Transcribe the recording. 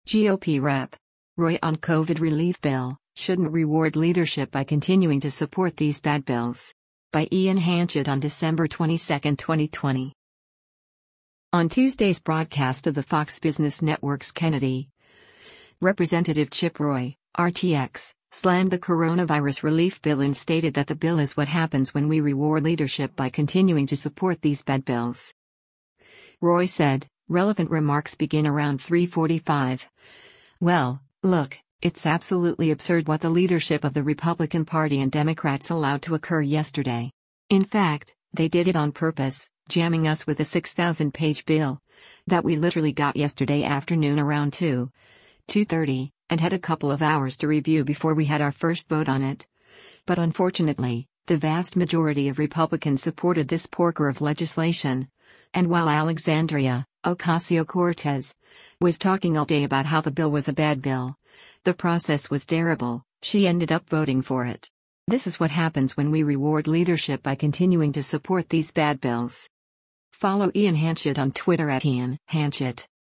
GOP Rep. Roy on COVID relief bill, shouldn't reward leadership by continuing to support these bad bills. By Ian Hanchett on December 22, 2020. On Tuesday's broadcast of the Fox Business Network's Kennedy, Representative Chip Roy, RTX, slammed the coronavirus relief bill and stated that the bill is what happens when we reward leadership by continuing to support these bad bills. Roy said, relevant remarks begin around 3:45. Well, look, it's absolutely absurd what the leadership of the Republican Party and Democrats allowed to occur yesterday. In fact, they did it on purpose, jamming us with a 6,000-page bill that we literally got yesterday afternoon around 2:30, and had a couple of hours to review before we had our first vote on it. But unfortunately, the vast majority of Republicans supported this porker of legislation. And while Alexandria Ocasio-Cortez was talking all day about how the bill was a bad bill, the process was terrible, she ended up voting for it. This is what happens when we reward leadership by continuing to support these bad bills. Follow Ian Hanchett on Twitter @Ian Hanchett.